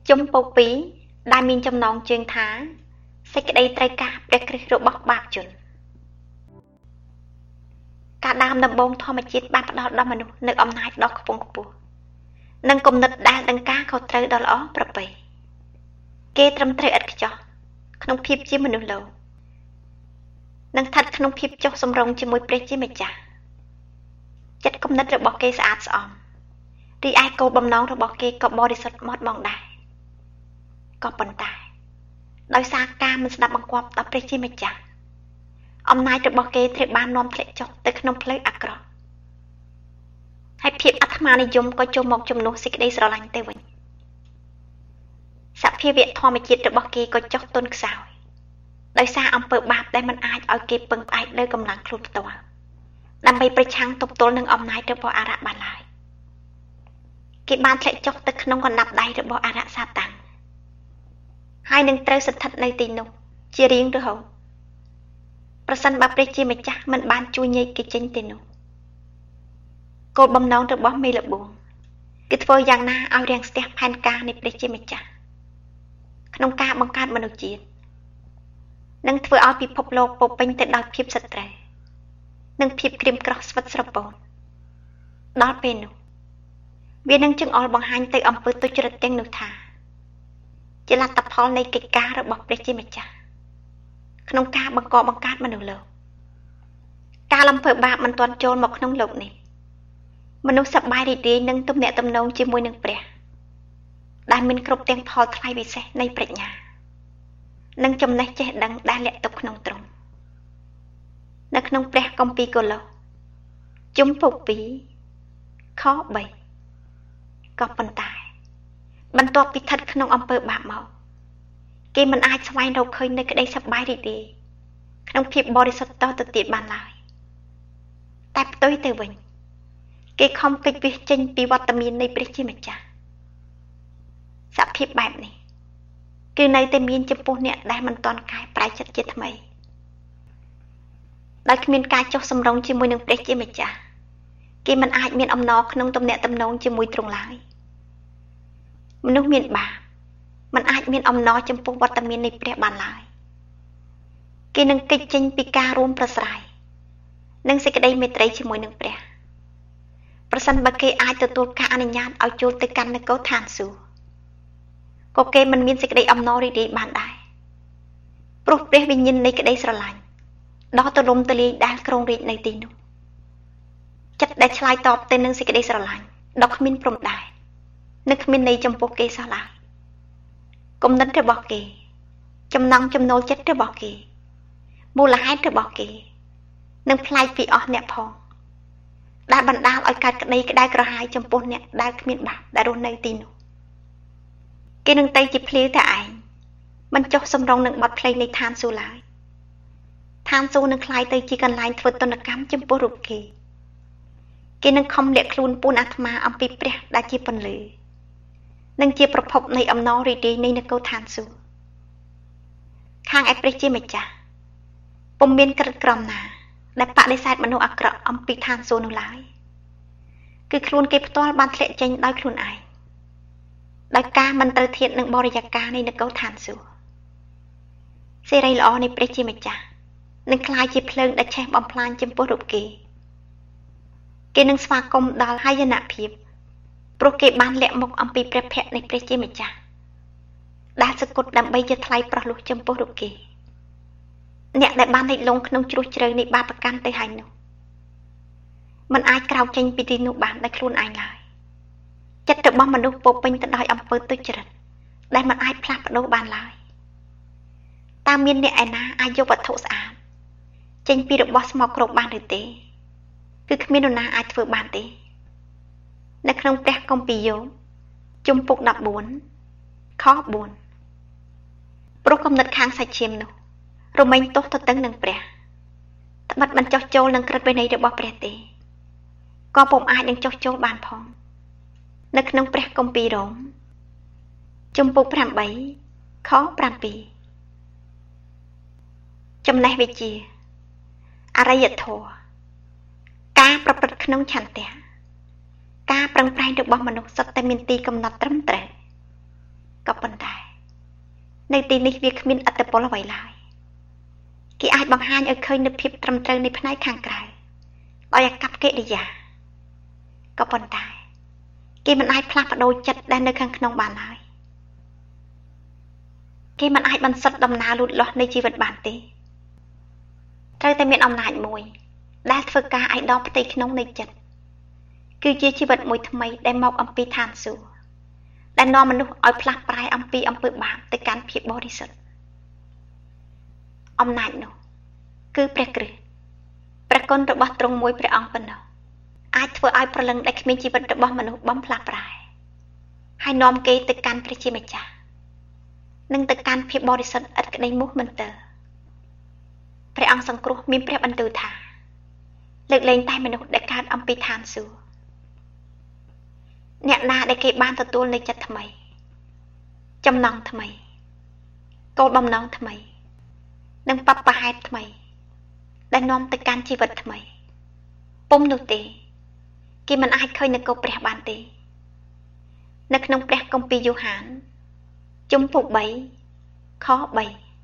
ជុំពុកពីរដែលមានចំណងជើងថាសេចក្តីត្រូវការព្រះគ្រីស្ទរបស់បាបជនការដើមដំបូងធម្មជាតិបានផ្ដល់ដល់មនុស្សនូវអំណាចដ៏ខ្ពង់ខ្ពស់និងគំនិតដែលដឹងការខុសត្រូវដ៏ល្អប្រពៃគេត្រឹមត្រូវឥតខ្ចោះក្នុងភាពជាមនុស្សលោកនិងស្ថិតក្នុងភាពចុះសម្រុងជាមួយព្រះជាម្ចាស់ចិត្តគំនិតរបស់គេស្អាតស្អំរីឯគោលបំណងរបស់គេក៏បរិសុទ្ធហ្មត់បងដែរក៏ប៉ុន្តែដោយសារការមិនស្ដាប់បង្គាប់ដល់ព្រះជាម្ចាស់អំណាចរបស់គេត្រូវបាននាំធ្លាក់ចុះទៅក្នុងផ្លូវអាក្រក់ហើយភាពអាត្មានិយមក៏ចូលមកជំនួសសេចក្តីស្រឡាញ់ទៅវិញសភាវៈធម្មជាតិរបស់គេក៏ចុះទន់ខ្សោយដោយសារអំពើបាបដែលមិនអាចឲ្យគេពឹងផ្អែកលើកម្លាំងខ្លួនផ្ទាល់ដើម្បីប្រឆាំងទប់ទល់នឹងអំណាចរបស់អារក្សបានឡើយគេបានធ្លាក់ចុះទៅក្នុងកណ្ដាប់ដៃរបស់អារក្សសាតាំងហើយនឹងត្រូវស្ថិតនៅទីនោះជារៀងរហូតប្រសិនបើព្រះជាម្ចាស់មិនបានជួយញែកគេចេញទៅនោះគោលបំណងរបស់មេលបួងគឺធ្វើយ៉ាងណាឲ្យរាំងស្ទះផែនការនៃព្រះជាម្ចាស់ក្នុងការបង្កើតមនុស្សជាតិនិងធ្វើឲ្យពិភពលោកពោពេញទៅដោយភាពសត្រូវនិងភាពក្រៀមក្រោះស្វិតស្រពោនដល់ពេលនោះវានឹងចង្អុលបង្ហាញទៅអំពើទុច្ចរិតទាំងនោះថាជាលទ្ធផលនៃកិច្ចការរបស់ព្រះជាម្ចាស់ក្នុងការបង្កបង្កើតមនុស្សលោកការលំភើបាបមិនទាន់ចូលមកក្នុងលោកនេះមនុស្សសប្បាយរីករាយនឹងទំនាក់ទំនងជាមួយនឹងព្រះដែលមានគ្រប់ទាំងផលថ្លៃពិសេសនៃប្រាជ្ញានិងចំណេះចេះដឹងដែលលាក់ទុកក្នុងទ្រង់នៅក្នុងព្រះគម្ពីរកូឡូសជំពូក2ខ3ក៏ប៉ុន្តែបន្ទាប់ពីស្ថិតក្នុងអំពើបាបមកគេមិនអាចស្វែងរកឃើញនូវក្តីសប្បាយរីករាយក្នុងភាពបរិសុទ្ធតទៅទៀតបានឡើយតែផ្ទុយទៅវិញគេខំគេចវាចេញពីវត្តមាននៃព្រះជាម្ចាស់សភាពបែបនេះគឺនៅតែមានចំពោះអ្នកដែលមិនទាន់កែប្រែចិត្តជាថ្មីដោយគ្មានការចុះសម្រុងជាមួយនឹងព្រះជាម្ចាស់គេមិនអាចមានអំណរក្នុងទំនាក់ទំនងជាមួយទ្រង់ឡើយមនុស្សមានបាបមិនអាចមានអំណរចំពោះវត្តមាននៃព្រះបានឡើយគេនឹងគេចចេញពីការរួមប្រស្រ័យនិងសេចក្តីមេត្រីជាមួយនឹងព្រះប្រសិនបើគេអាចទទួលការអនុញ្ញាតឲ្យចូលទៅកាន់នគរឋានសួគ៌ក៏គេមិនមានសេចក្តីអំណររីករាយបានដែរព្រោះព្រះវិញ្ញាណនៃក្តីស្រឡាញ់ដ៏ទូលំទូលាយដែលគ្រងរាជ្យនៅទីនោះចិត្តដែលឆ្លើយតបទៅនឹងសេចក្តីស្រឡាញ់ដ៏គ្មានព្រំដែននិងគ្មានន័យចំពោះគេសោះឡើយគំនិតរបស់គេចំណង់ចំណូលចិត្តរបស់គេមូលហេតុរបស់គេនឹងប្លែកពីអស់អ្នកផងដែលបណ្ដាលឲ្យកើតក្តីក្តៅក្រហាយចំពោះអ្នកដែលគ្មានបាបដែលរស់នៅទីនោះគេនឹងទៅជាភ្លាវតែឯងមិនចុះសម្រុងនឹងបទភ្លេងនៃឋានសួគ៌ឡើយឋានសួគ៌នឹងคล้ายទៅជាកន្លែងធ្វើទណ្ឌកម្មចំពោះរូបគេនឹងខំលាក់ខ្លួនពូនអាត្មាអំពីព្រះដែលជាពន្លឺនិងជាប្រភពនៃអំណររីករាយនៃនគរឋានសួគ៌ខាងឯព្រះជាម្ចាស់ពុំមានក្រិតក្រមណាដែលបដិសេធមនុស្សអាក្រក់អំពីឋានសួគ៌នោះឡើយគឺខ្លួនគេផ្ទាល់បានធ្លាក់ចេញដោយខ្លួនឯងដោយការមិនត្រូវធៀបនឹងបរិយាកាសនៃនគរឋានសួគ៌សេរីល្អនៃព្រះជាម្ចាស់នឹងក្លាយជាភ្លើងដែលឆេះបំផ្លាញចំពោះរូបគេនឹងស្វាគមន៍ដល់ហាយនភាពព្រោះគេបានលាក់មុខអំពីព្រះភ័ក្ត្រនៃព្រះជាម្ចាស់ដែលសគត់ដើម្បីជាថ្លៃប្រោះលោះចំពោះរូបគេអ្នកដែលបានលិចលង់ក្នុងជ្រោះជ្រៅនៃបាបកម្មទៅហើយនោះមិនអាចក្រោកចេញពីទីនោះបានដោយខ្លួនឯងឡើយចិត្តរបស់មនុស្សពោពេញទៅដោយអំពើទុច្ចរិតដែលមិនអាចផ្លាស់ប្ដូរបានឡើយតើមានអ្នកឯណាអាចយកវត្ថុស្អាតចេញពីរបស់ស្មោកគ្រោកបានឬទេគឺគ្មាននរណាអាចធ្វើបានទេនៅក្នុងព្រះគម្ពីរយោបជំពូក14ខ4ព្រោះគំនិតខាងសាច់ឈាមនោះរមែងទោសទៅតឹងនឹងព្រះត្បិតមិនចោះចូលនឹងក្រឹតវិន័យរបស់ព្រះទេក៏ពុំអាចនឹងចោះចូលបានផងនៅក្នុងព្រះគម្ពីររ៉ូមជំពូក8ខ7ចំណេះវិជ្ជាអរិយធម៌ការប្រព្រឹត្តក្នុងឆន្ទៈការប្រឹងប្រែងរបស់មនុស្សសុទ្ធតែមានទីកំណត់ត្រឹមត្រូវก็ប៉ុន្តែនៅទីនេះវាគ្មានអត្តពលអ្វីឡើយគេអាចបង្ហាញឲ្យឃើញនូវភាពត្រឹមត្រូវនៃផ្នែកខាងក្រៅដោយអាកប្បកិរិយាក៏ប៉ុន្តែគេមិនអាចផ្លាស់ប្ដូរចិត្តដែលនៅខាងក្នុងបានឡើយគេមិនអាចបន្សុទ្ធដំណើរលូតលាស់នៃជីវិតបានទេត្រូវតែមានអំណាចមួយដែលធ្វើការឲ្យដល់ផ្ទៃក្នុងនៃចិត្តគឺជាជីវិតមួយថ្មីដែលមកអំពីឋានសួគ៌ដែលនាំមនុស្សឲ្យផ្លាស់ប្រែអំពីអំពើបាបទៅកាន់ភាពបរិសុទ្ធអំណាចនោះគឺព្រះគ្រិស្តព្រះគុណរបស់ទ្រង់មួយព្រះអង្គប៉ុណ្ណោះអាចធ្វើឲ្យប្រលឹងដែលគ្មានជីវិតរបស់មនុស្សបំផ្លាស់ប្រែហើយនាំគេទៅកាន់ព្រះជាម្ចាស់និងទៅកាន់ភាពបរិសុទ្ធឥតក្តីមោះមន្ទិលព្រះអង្គសង្គ្រោះមានព្រះបន្ទូលថាលើកលែងតែមនុស្សដែលកើតអំពីឋានសួគ៌អ្នកណាដែលគេបានទទួលនៅចិត្តថ្មីចំណងថ្មីគោលបំណងថ្មីនិងបព្វហេតុថ្មីដែលនាំទៅកាន់ជីវិតថ្មីពុំនោះទេគេមិនអាចឃើញនគរព្រះបានទេនៅក្នុងព្រះគម្ពីរយ៉ូហានជំពូក3ខ3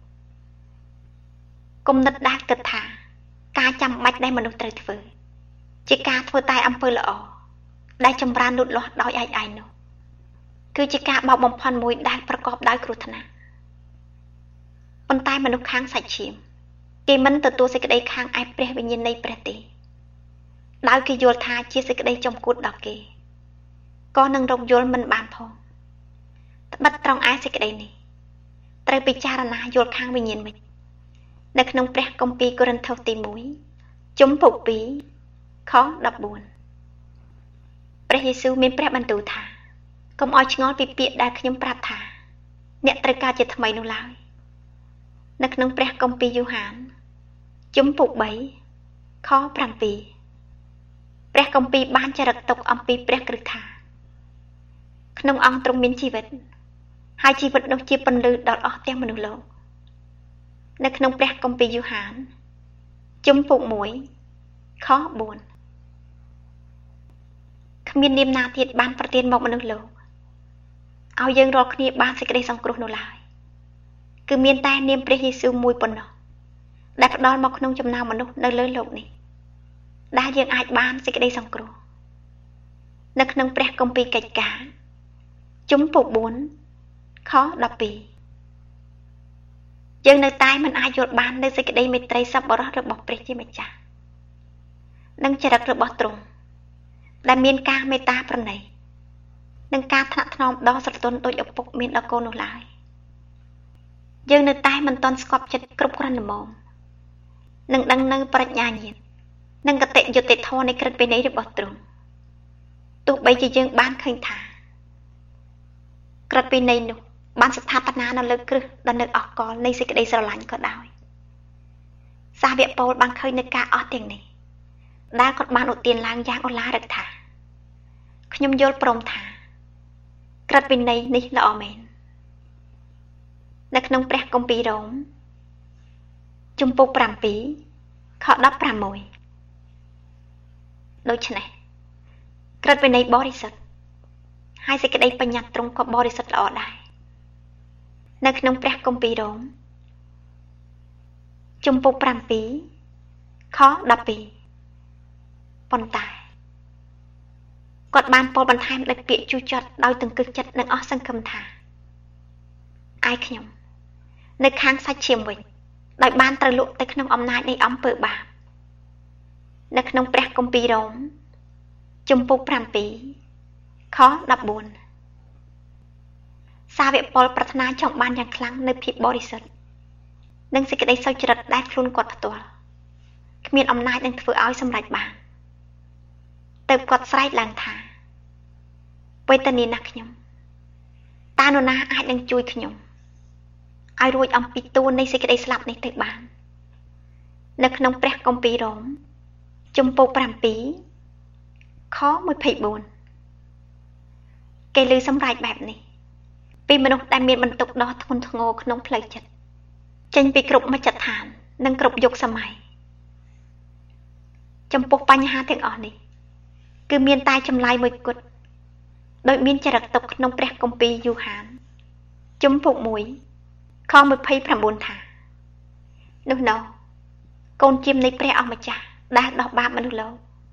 គំនិតដែលគិតថាការចាំបាច់ដែលមនុស្សត្រូវធ្វើជាការធ្វើតែអំពើល្អដែលចម្រើនលូតលាស់ដោយឯងនោះគឺជាការបោកបំផន់មួយដែលប្រកបដោយគ្រោះថ្នាក់ប៉ុន្តែមនុស្សខាងសាច់ឈាមគេមិនទទួលសេចក្តីខាងឯព្រះវិញ្ញាណនៃព្រះទេដោយគេយល់ថាជាសេចក្តីចំគួតដល់គេក៏នឹងរកយល់មិនបានផងត្បិតត្រង់ឯសេចក្តីនេះត្រូវពិចារណាយល់ខាងវិញ្ញាណវិញនៅក្នុងព្រះគម្ពីរកូរិនថូសទី1ជំពូក2ខ14ព្រះយេស៊ូវមានព្រះបន្ទូលថាកុំឲ្យឆ្ងល់ពីពាក្យដែលខ្ញុំប្រាប់ថាអ្នកត្រូវការជាថ្មីនោះឡើយនៅក្នុងព្រះគម្ពីរយ៉ូហានជំពូក3ខ7ព្រះគម្ពីរបានចារឹកទុកអំពីព្រះគ្រិស្តថាក្នុងអង្គទ្រង់មានជីវិតហើយជីវិតនោះជាពន្លឺដល់អស់ទាំងមនុស្សលោកនៅក្នុងព្រះគម្ពីរយ៉ូហានជំពូក1ខ4គ្មាននាមណាទៀតបានប្រទានមកមនុស្សលោកឲ្យយើងរាល់គ្នាបានសេចក្តីសង្គ្រោះនោះឡើយគឺមានតែនាមព្រះយេស៊ូវមួយប៉ុណ្ណោះដែលផ្ដល់មកក្នុងចំណោមមនុស្សនៅលើលោកនេះដែលយើងអាចបានសេចក្តីសង្គ្រោះនៅក្នុងព្រះគម្ពីរកិច្ចការជំពូក4ខ12យើងនៅតែមិនអាចយល់បាននៅសេចក្តីមេត្រីសប្បុរសរបស់ព្រះជាម្ចាស់និងចរិតរបស់ទ្រង់ដែលមានការមេត្តាប្រណីនិងការថ្នាក់ថ្នមដ៏ស្រទន់ដូចឪពុកមានដល់កូននោះឡើយយើងនៅតែមិនទាន់ស្កប់ចិត្តគ្រប់គ្រាន់ល្មមនឹងដឹងនៅប្រាជ្ញាញាណនិងកតេយុត្តិធម៌នៃក្រឹតវិន័យរបស់ទ្រង់ទោះបីជាយើងបានឃើញថាក្រឹតវិន័យនោះបានស្ថាបនានៅលើគ្រឹះដ៏នៅអកលនៃសេចក្តីស្រឡាញ់ក៏ដោយសាវកប៉ូលបានឃើញនៅការអស់ទាំងនេះដែលគាត់បានឧទានឡើងយ៉ាងឧឡារិកថាខ្ញុំយល់ព្រមថាក្រឹតវិន័យនេះល្អមែននៅក្នុងព្រះគម្ពីររ៉ូមជំពូក7ខ16ដូច្នេះក្រឹតវិន័យបរិសុទ្ធហើយសេចក្តីបញ្ញត្តិទ្រង់ក៏បរិសុទ្ធល្អដែរនៅក្នុងព្រះគម្ពីររ៉ូមជំពូក7ខ12ប៉ុន្តែគាត់បានពោលបន្ថែមដោយពាក្យជូរចត់ដោយទង្គឹសចិត្តនិងអស់សង្ឃឹមថាឯខ្ញុំនៅខាងសាច់ឈាមវិញដោយបានត្រូវលក់ទៅក្នុងអំណាចនៃអំពើបាបនៅក្នុងព្រះគម្ពីររ៉ូមជំពូក7ខ14សាវកប៉ុលប្រាថ្នាចង់បានយ៉ាងខ្លាំងនៅភាពបរិសុទ្ធនិងសេចក្តីសុចរិតដែលខ្លួនគាត់ផ្ទាល់គ្មានអំណាចនឹងធ្វើឲ្យសម្រេចបានទើបគាត់ស្រែកឡើងថាវេទនាណាស់ខ្ញុំតើនរណាអាចនឹងជួយខ្ញុំឲ្យរួចអំពីតួនៃសេចក្តីស្លាប់នេះទៅបាននៅក្នុងព្រះគម្ពីររ៉ូមជំពូក7ខ24គេលើសម្រេចបែបនេះពីមនុស្សដែលមានបន្ទុកដ៏ធ្ងន់ធ្ងរក្នុងផ្លូវចិត្តចេញពីគ្រប់មជ្ឈដ្ឋាននិងគ្រប់យុគសម័យចំពោះបញ្ហាទាំងអស់នេះគឺមានតែចម្លើយមួយគត់ដោយមានចរិតទុកក្នុងព្រះគម្ពីរយ៉ូហានជំពូក1ខ29ថានោះណោកូនជាមនៃព្រះអង្គម្ចាស់ដែលដោះបាបមនុស្សលោក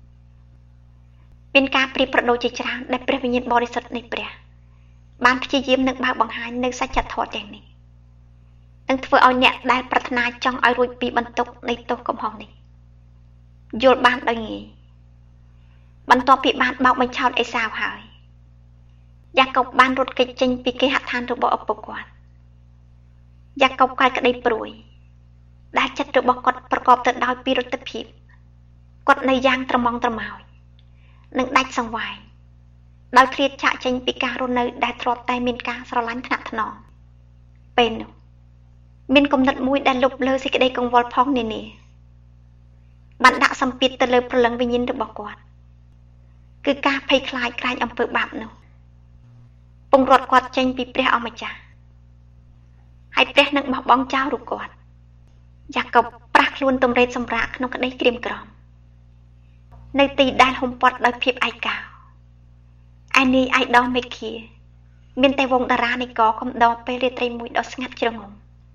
មានការប្រៀបប្រដូចជាច្រើនដែលព្រះវិញ្ញាណបរិសុទ្ធនៃព្រះបានព្យាយាមនឹងបើកបង្ហាញនៅសច្ចធម៌ទាំងនេះនឹងធ្វើឲ្យអ្នកដែលប្រាថ្នាចង់ឲ្យរួចពីបន្ទុកនៃទោសកំហុសនេះយល់បានដោយងាយបន្ទាប់ពីបានបោកបញ្ឆោតអេសាវហើយយ៉ាកុបបានរត់គេចចេញពីគេហដ្ឋានរបស់ឪពុកគាត់យ៉ាកុបកាយក្តីព្រួយដែលចិត្តរបស់គាត់ប្រកបទៅដោយពីរុទ្ធភាពគាត់នៅយ៉ាងត្រមងត្រមោចនិងដាច់សង្វែងដោយឃ្លាតចាក់ចេញពីការរស់នៅដែលធ្លាប់តែមានការស្រឡាញ់ថ្នាក់ថ្នមពេលនោះមានគំនិតមួយដែលលុបលើសេចក្តីកង្វល់ផងនានាបានដាក់សម្ពាធទៅលើព្រលឹងវិញ្ញាណរបស់គាត់គឺការភ័យខ្លាចក្រែងអំពើបាបនោះពង្រត់គាត់ចេញពីព្រះអម្ចាស់ហើយព្រះនឹងបោះបង់ចោលរូបគាត់យ៉ាកុបប្រាស់ខ្លួនទំរេតសម្រាកក្នុងក្តីក្រៀមក្រំនៅទីដែលហុំព័ទ្ធដោយភាពឯកោឯនាយអាយដោះមេឃាមានតែវងតារានៃកកំដរពេលរាត្រីមួយដ៏ស្ងាត់ជ្រងំ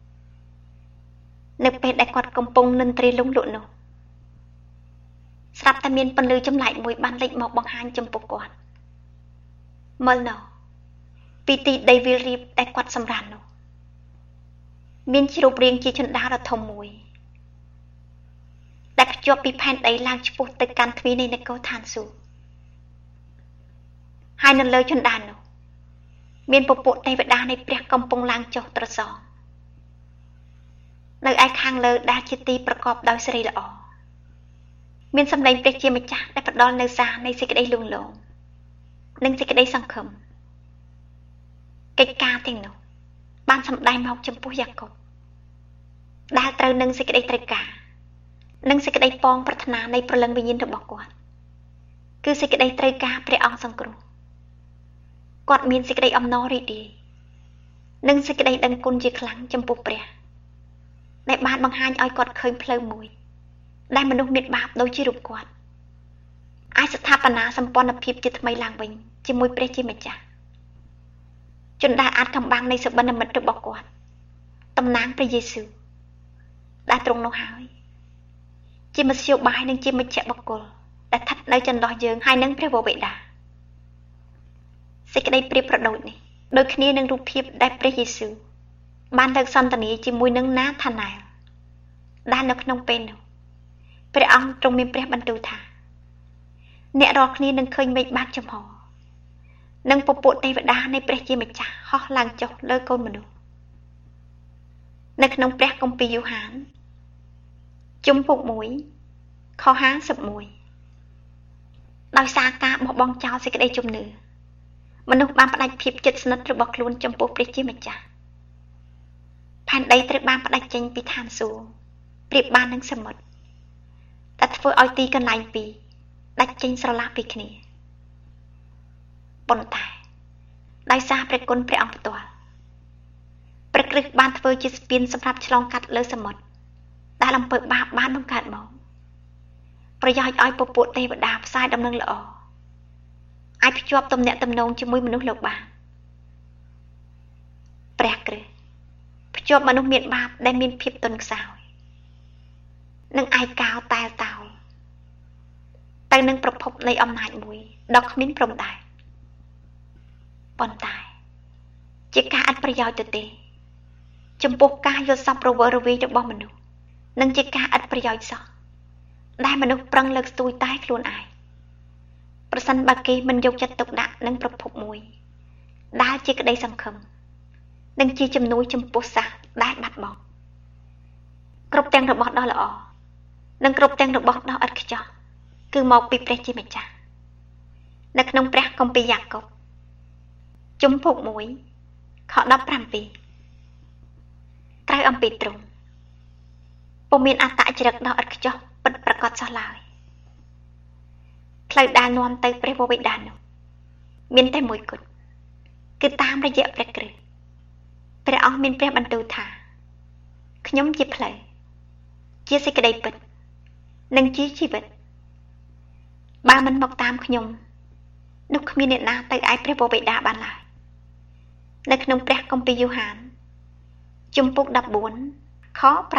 នៅពេលដែលគាត់កំពុងនិន្ទ្រាលងលក់នោះស្រាប់តែមានពន្លឺចម្លែកមួយបានលេចមកបង្ហាញចំពោះគាត់មើលនោះពីទីដីវាលរៀបដែលគាត់សម្រាននោះមានជ្រូបរាងជាជណ្ដើរដ៏ធំមួយដែលភ្ជាប់ពីផែនដីឡើងឆ្ពោះទៅកាន់ទ្វារនៃនគរឋានសួគ៌ហើយនៅលើជណ្ដើរនោះមានពពួកទេវតានៃព្រះកំពុងឡើងចុះត្រសងនៅឯខាងលើដែលជាទីប្រកបដោយសិរីល្អមានសម្លេងព្រះជាម្ចាស់ដែលផ្ដល់នូវសារនៃសេចក្តីលួងលោមនិងសេចក្តីសង្ឃឹមកិច្ចការទាំងនោះបានសម្ដែងមកចំពោះយ៉ាកុបដែលត្រូវនឹងសេចក្តីត្រូវការនិងសេចក្តីប៉ងប្រាថ្នានៃព្រលឹងវិញ្ញាណរបស់គាត់គឺសេចក្តីត្រូវការព្រះអង្គសង្គ្រោះគាត់មានសេចក្តីអំណររីករាយនិងសេចក្តីដឹងគុណជាខ្លាំងចំពោះព្រះដែលបានបង្ហាញឲ្យគាត់ឃើញផ្លូវមួយដែលមនុស្សមានបាបដូចជារូបគាត់អាចស្ថាបនាសម្ព័ន្ធភាពជាថ្មីឡើងវិញជាមួយព្រះជាម្ចាស់ជនដែលអាចកំបាំងនៃសុបិនមិត្តរបស់គាត់តំណាងព្រះយេស៊ូវដែលទ្រង់នោះហើយជាមធ្យោបាយនិងជាមជ្ឈបុគ្គលដែលស្ថិតនៅចន្លោះយើងហើយនឹងព្រះវរបិតាសេចក្តីប្រៀបប្រដូចនេះដូចគ្នានឹងរូបភាពដែលព្រះយេស៊ូវបានលើកសន្ទនាជាមួយនឹងណាថាណែលដែលនៅក្នុងពេលនោះព្រះអង្គទ្រង់មានព្រះបន្ទូលថាអ្នករាល់គ្នានឹងឃើញមេឃបាតចំហនិងពពួកទេវតានៃព្រះជាម្ចាស់ហោះឡើងចុះលើកូនមនុស្សនៅក្នុងព្រះគម្ពីរយ៉ូហានជំពូក1ខ51ដោយសារការបោះបង់ចោលសេចក្តីជំនឿមនុស្សបានផ្ដាច់ភាពជិតស្និទ្ធរបស់ខ្លួនចំពោះព្រះជាម្ចាស់ផែនដីត្រូវបានផ្ដាច់ចេញពីឋានសួគ៌ប្រៀបបាននឹងសមុទ្រដែលធ្វើឲ្យទីកន្លែងពីរដាច់ចេញស្រឡះពីគ្នាប៉ុន្តែដោយសារព្រះគុណព្រះអង្គផ្ទាល់ព្រះគ្រីស្ទបានធ្វើជាស្ពានសម្រាប់ឆ្លងកាត់លើសមុទ្រដែលអំពើបាបបានបង្កើតមកប្រយោជន៍ឲ្យពពួកទេវតាផ្សាយដំណឹងល្អអាចភ្ជាប់ទំនាក់ទំនងជាមួយមនុស្សលោកបានព្រះគ្រីស្ទភ្ជាប់មនុស្សមានបាបដែលមានភាពទន់ខ្សោយនិងឯកោតែលតោលទៅនឹងប្រភពនៃអំណាចមួយដ៏គ្មានព្រំដែនប៉ុន្តែជាការអត់ប្រយោជន៍ទៅទេចំពោះការយល់សប្តិរវើរវាយរបស់មនុស្សនិងជាការអត់ប្រយោជន៍សោះដែលមនុស្សប្រឹងលើកស្ទួយតែខ្លួនឯងប្រសិនបើគេមិនយកចិត្តទុកដាក់នឹងប្រភពមួយដែលជាក្តីសង្ឃឹមនិងជាជំនួយចំពោះសាសដែលបាត់បង់គ្រប់ទាំងរបស់ដ៏ល្អនិងគ្រប់ទាំងរបស់ដ៏ឥតខ្ចោះគឺមកពីព្រះជាម្ចាស់នៅក្នុងព្រះគម្ពីរយ៉ាកុបជំពូក1ខ17ត្រូវអំពីទ្រង់ពុំមានអត្តចរិតដ៏ឥតខ្ចោះពិតប្រាកដសោះឡើយផ្លូវដែលនាំទៅព្រះវរបិតានោះមានតែមួយគត់គឺតាមរយៈព្រះគ្រីស្ទព្រះអង្គមានព្រះបន្ទូលថាខ្ញុំជាផ្លូវជាសេចក្តីពិតនិងជាជីវិតបើមិនមកតាមខ្ញុំនោះគ្មានអ្នកណាទៅឯព្រះវរបិតាបានឡើយនៅក្នុងព្រះគម្ពីរយូហានជំពូក14ខ6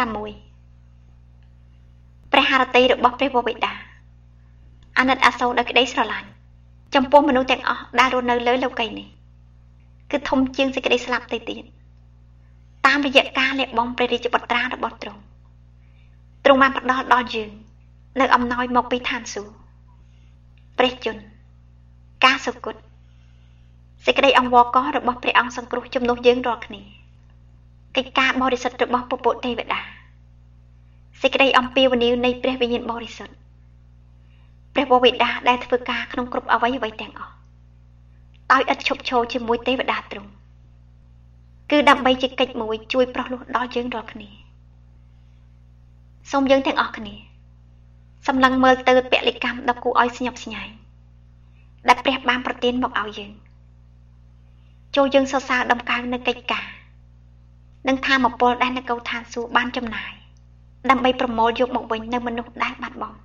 ព្រះハរតីរបស់ព្រះវរបិតាអាណិតអាសូរដោយក្តីស្រឡាញ់ចំពោះមនុស្សទាំងអស់ដែលរស់នៅលើលោកីយ៍នេះគឺធំជាងសេចក្តីស្លាប់ទៅទៀតតាមរយៈការលះបង់ព្រះរាជបុត្រារបស់ទ្រង់បានផ្ដល់ដល់យើងនៅអំណោយមកពីឋានសួគ៌ព្រះជន្មការសុគតសេចក្តីអង្វរកររបស់ព្រះអង្គសង្គ្រោះជំនួសយើងរាល់គ្នាកិច្ចការបរិសុទ្ធរបស់ពពួកទេវតាសេចក្តីអំពាវនាវនៃព្រះវិញ្ញាណបរិសុទ្ធព្រះវរបិតាដែលធ្វើការក្នុងគ្រប់អ្វីទាំងអស់ដោយឥតឈប់ឈរជាមួយទេវតាទ្រង់គឺដើម្បីជាកិច្ចមួយជួយប្រោះលោះដល់យើងរាល់គ្នាសូមយើងទាំងអស់គ្នាសម្លឹងមើលទៅពលិកម្មដ៏គួរឲ្យស្ញប់ស្ញែងដែលព្រះបានប្រទានមកឲ្យយើងចូលយើងសរសើរដំកើងនៅកិច្ចការនិងថាមពលដែលនគរឋានសួគ៌បានចំណាយដើម្បីប្រមូលយកមកវិញនៅមនុស្សដែលបាត់បង់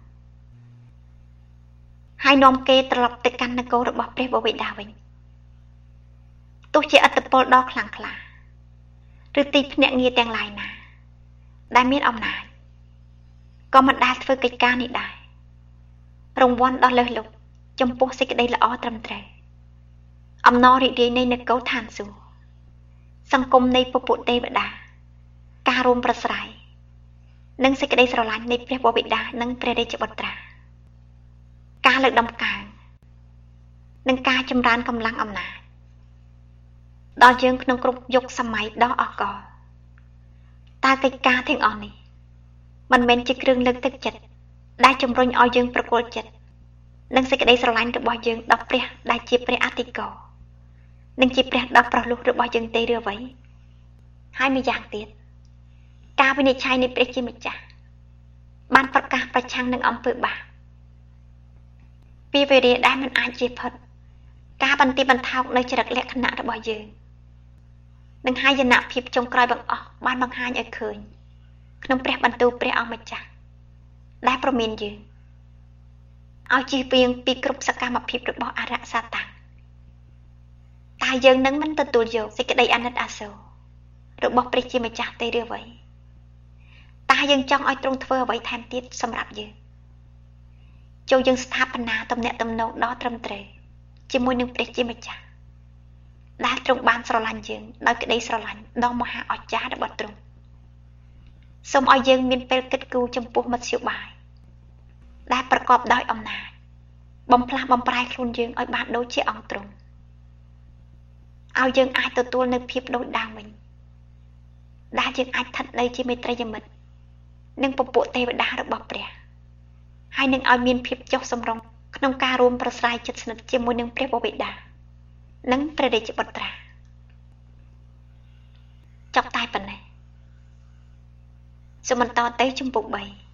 ហើយនាំគេត្រឡប់ទៅកាន់នគររបស់ព្រះបិតាវិញទោះជាឥទ្ធិពលដ៏ខ្លាំងក្លាឬទីភ្នាក់ងារទាំងឡាយណាដែលមានអំណាចក៏មិនដែលធ្វើកិច្ចការនេះដែររង្វាន់ដ៏លើសលប់ចំពោះសេចក្តីល្អត្រឹមត្រូវអំណររីករាយនៃនគរឋានសួគ៌សង្គមនៃពពួកទេវតាការរួមប្រស្រ័យនិងសេចក្តីស្រឡាញ់នៃព្រះបិតានិងព្រះរាជបុត្រាការលើកដំកើងនិងការចម្រើនកម្លាំងអំណាចដល់យើងក្នុងគ្រប់យុគសម័យដ៏អស្ចារ្យតើកិច្ចការទាំងអស់នេះមិនមែនជាគ្រឿងលើកទឹកចិត្តដែលជំរុញឲ្យយើងប្រគល់ចិត្តនិងសេចក្តីស្រឡាញ់របស់យើងដល់ព្រះដែលជាព្រះអធិការនិងជាព្រះដ៏ប្រោះលោះរបស់យើងទេឬអ្វីហើយម្យ៉ាងទៀតការវិនិច្ឆ័យនៃព្រះជាម្ចាស់បានប្រកាសប្រឆាំងនឹងអំពើបាបពីវេរាដែលមិនអាចជៀសផុតការបន្ទាបបន្ថោកនៅចរិតលក្ខណៈរបស់យើងនិងហាយនភាពចុងក្រោយបង្អស់បានបង្ហាញឲ្យឃើញក្នុងព្រះបន្ទូលព្រះអង្គម្ចាស់ដែលប្រមានយើងឲ្យជៀសវាងពីគ្រប់សកម្មភាពរបស់អរិយសាតាំងតែយើងនឹងមិនទទួលយកសេចក្តីអាណិតអាសូររបស់ព្រះជាម្ចាស់ទេឬអ្វីតែយើងចង់ឲ្យទ្រង់ធ្វើអ្វីថែមទៀតសម្រាប់យើងចូលយើងស្ថាបនាទំនាក់ទំនងដ៏ត្រឹមត្រូវជាមួយនឹងព្រះជាម្ចាស់ដែលទ្រង់បានស្រឡាញ់យើងដោយក្តីស្រឡាញ់ដ៏មហាអស្ចារ្យរបស់ទ្រង់សូមឲ្យយើងមានពេលគិតគូរចំពោះមធ្យោបាយដែលប្រកបដោយអំណាចបំផ្លាស់បំប្រែខ្លួនយើងឲ្យបានដូចជាអង្គទ្រង់ឲ្យយើងអាចទទួលនៅភាពដូចដើមវិញដែលយើងអាចស្ថិតនៅជាមេត្រីយមិត្តនិងពពួកទេវតារបស់ព្រះហើយនឹងឲ្យមានភាពចុះសម្រុងក្នុងការរួមប្រស្រ័យជិតស្និទ្ធជាមួយនឹងព្រះបិតានិងព្រះរាជបុត្រាចប់តែប៉ុណ្ណេះសូមបន្តទៅជំពូក3